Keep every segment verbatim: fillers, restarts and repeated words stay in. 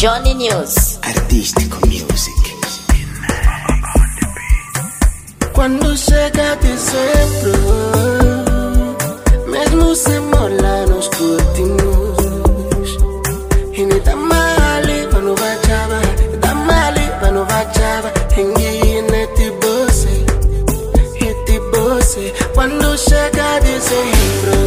Johnny News. Artístico Music. Quando chega dezembro, mesmo sem mola nos curtimos. E nem tá mali pra não vachava, tá mali pra não vachava. Engi neti bose, eti bose. Quando chega dezembro,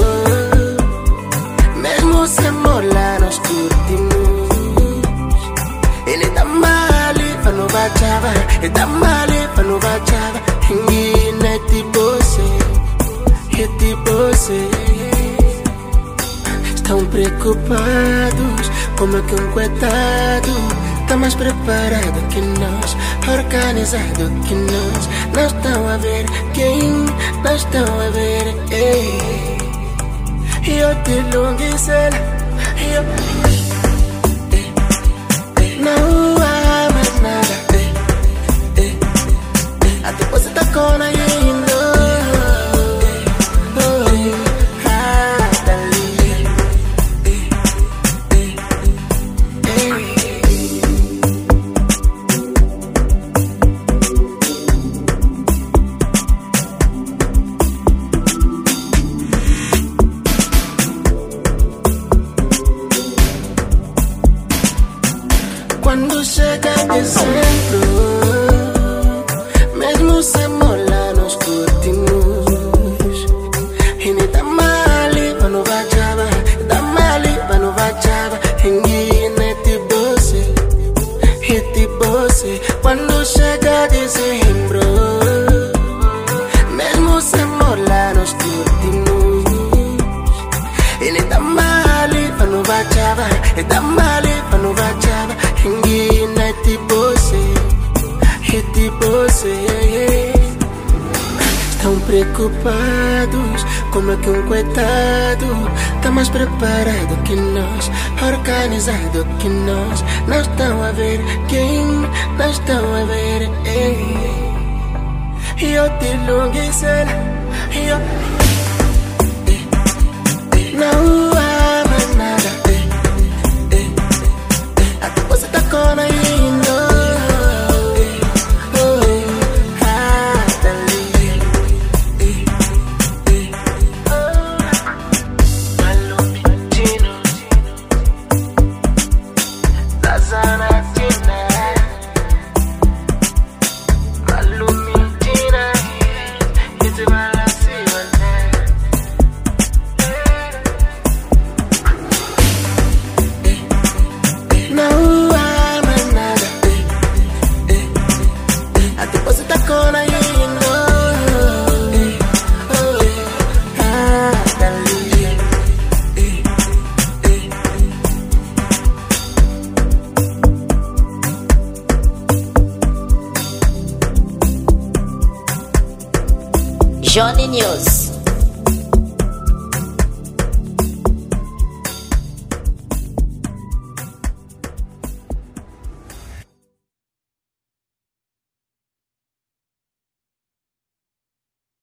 mesmo sem mola nos curtimos. E nem tá mali pra não vachava, tá mali pra não vachava. Engi neti bose, eti bose. Estão preocupados, como é que um coitado tá mais preparado que nós, organizado que nós. Não estão a ver quem, não estão a ver. Ei. E eu te longuicela, eu não há mais nada. Até você tá com a quando chega dezembro, mesmo sem mola nos curtimos. E nem tá mali pra não vachava, tá mali pra não vachava. Engi neti bose, eti bose. Quando chega dezembro, mesmo sem mola nos curtimos. E nem tá mali pra não vachava, tá mali pra não vachava. Engi neti bose, eti bose. Estão preocupados, como é que um coitado tá mais preparado que nós, organizado que nós. Não estão a ver quem, não estão a ver. Ei. E eu te longuicela, eu não há mais nada. Até você tá com a Johnny News.